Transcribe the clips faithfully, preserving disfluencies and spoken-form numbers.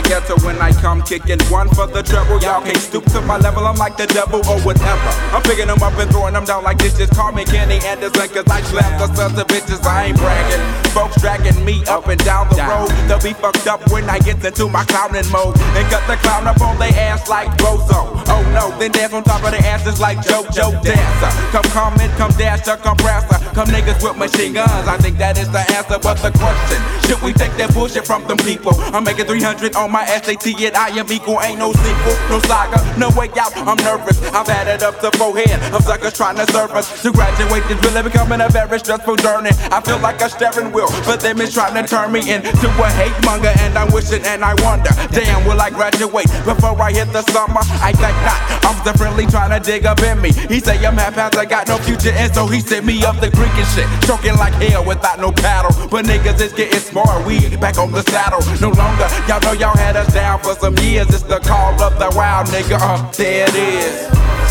ghetto when I come kicking one for the treble. Y'all can't stoop to my level, I'm like the devil or whatever. I'm picking them up and throwing them down like this just call me Kenny Anderson, cause I slap the sons of bitches, I ain't bragging. Folks dragging me up and down the road. They'll be fucked up when I get into my clowning mode and cut the clown up on their ass like Bozo. Oh no, then dance on top of their asses like JoJo Dancer. Come comment, come dash the compressor. Come niggas with machine guns, I think that is the answer. But the question, should we take that bullshit from them people? I'm making three hundred on my S A T and I am equal. Ain't no sequel, no saga, no way out, I'm nervous. I've had it up to forehead of suckers trying to surface. To graduate is really becoming a very stressful journey. I feel like a steering wheel, but them is trying to turn me into a hate monger. And I'm wishing and I wonder, damn, will I graduate before I hit the summer? I think not, I'm differently trying to dig up in me. He say I'm haphazard, got no future, and so he sent me up the creek and shit. Choking like hell without no paddle. But niggas is getting smart, we back on the saddle. No longer, y'all know y'all had us down for some years. It's the call of the wild nigga, uh, there it is.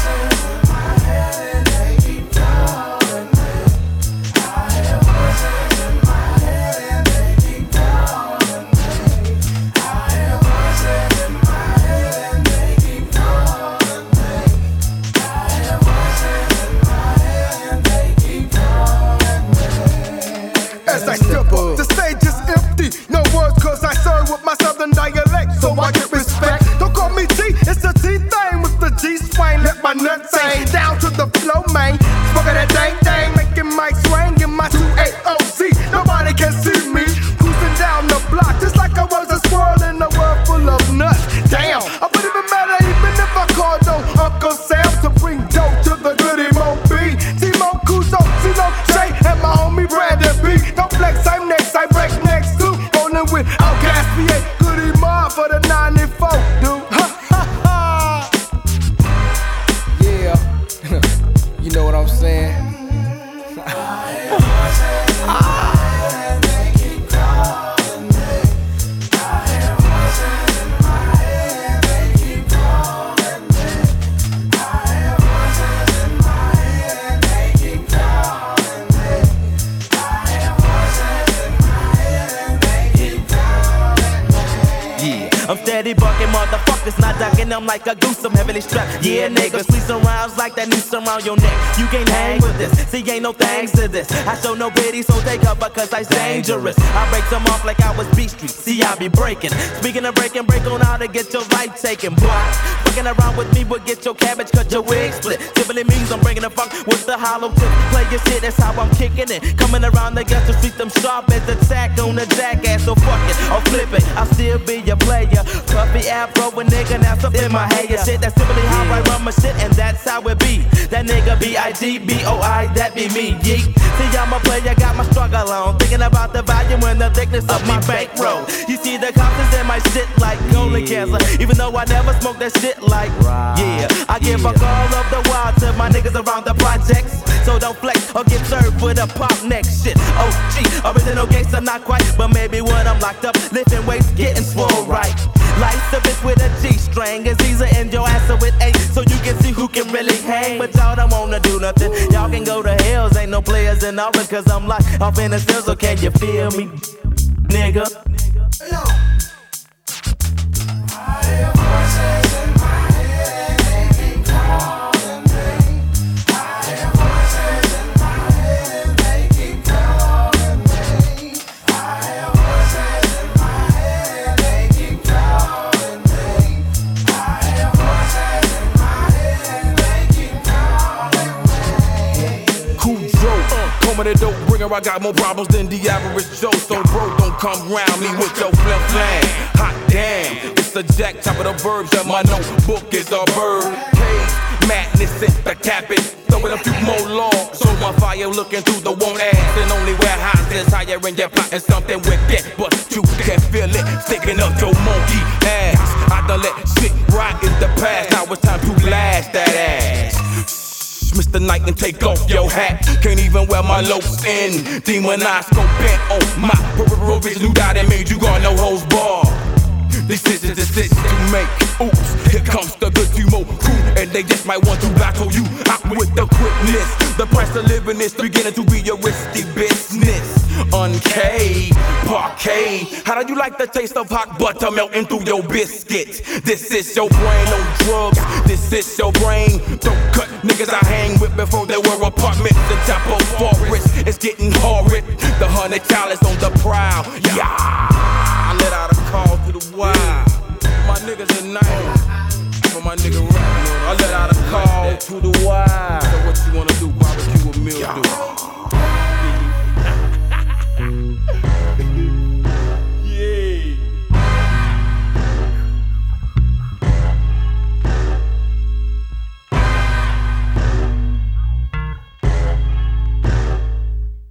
As I step up, the stage is empty. No words, cause I serve with my southern dialect, so I get respect. Don't call me G, it's a T thing with the G swing. Let my nuts hang down to the flow, man. Smoking that dang dang, making my swing in my two A O C. Nobody can see me cruising down the block just like I was a squirrel in a world full of nuts. Damn, I wouldn't even matter even if I called on Uncle Sam to bring dope to the goody Mo B. T-Mo Kuzo, C-Lo Shay, and my homie Brandon B. Don't flex, I'm next, I break next too. Rolling with Outcast V eight, Goody Mob for the ninety-four, dude. Ha ha ha. Yeah, you know what I'm saying? I'm steady bucking motherfuckers, not ducking them like a goose, I'm heavily strapped. Yeah, niggas, please some rounds like that noose around your neck. You can't hang with this, see ain't no thanks to this. I show no pity, so take up because I'm dangerous. I break them off like I was Beat Street, see I be breaking. Speaking of breaking, break on how to get your life taken. Boy, fucking around with me will get your cabbage, cut your wig split. Simply means I'm bringing the funk with the hollow tip. Play your shit, that's how I'm kicking it. Coming around the guts to street, them sharp as attack on the jackass. So fuck it, I'll flip it, I'll still be your player. Puffy afro, a nigga, now something in my hair. Shit, that's simply how I run my shit, and that's how it be. That nigga B I G B O I, that be me, yeet. See, I'm a player, got my struggle on. Thinking about the volume and the thickness of my bankroll. You see the confidence in my shit like colon cancer. Even though I never smoke that shit like, yeah. I give a call of the wild to my niggas around the projects. So don't flex or get served with a pop next shit. O G, original gangster, not quite, but maybe when I'm locked up, lifting weights, getting swole right. Life's a bitch with a G-string. It's easy and your ass with eight, so you can see who can really hang. But y'all don't wanna do nothing. Y'all can go to hells, ain't no players in office, cause I'm like off in the field, so can you feel me, nigga? I have voices in my head, they keep calling me. I have voices in my head, they keep calling me. I have voices in my head, they keep calling me. I have voices in my head, they keep calling me. Cool Joe, uh, call me the dope bringer. I got more problems than the average Joe. So bro, don't come round me with your flim flam. Hot damn, it's the jack top of the verbs, and my notebook is a bird cage. Madness in the cabin, throwing a few more logs. So my fire looking through the one ass, and only where highs is higher in your plotting something wicked, but you can feel it sticking up your monkey ass. I done let shit rot in the past, now it's time to lash that ass. Mister Knight and take off your hat. Can't even wear my loafs in. Demonized, go bent on my peripheral vision. Who died and made you got no holds bar. Decisions, decisions to make. Oops, here comes the good T-Mo crew, and they just might want to battle you out with the quickness. The price of living is beginning to be a risky business. uncaved, parquet. How do you like the taste of hot butter melting through your biscuits? This is your brain on drugs, this is your brain. Don't cut niggas I hang with before they were apartments in Chapo Forest. It's getting horrid, the hundred talents on the prowl. Yeah, I let out a call to the wild. My niggas at night, for my nigga Rap, I let out a call to the wild. So what you wanna do, barbecue or meal do?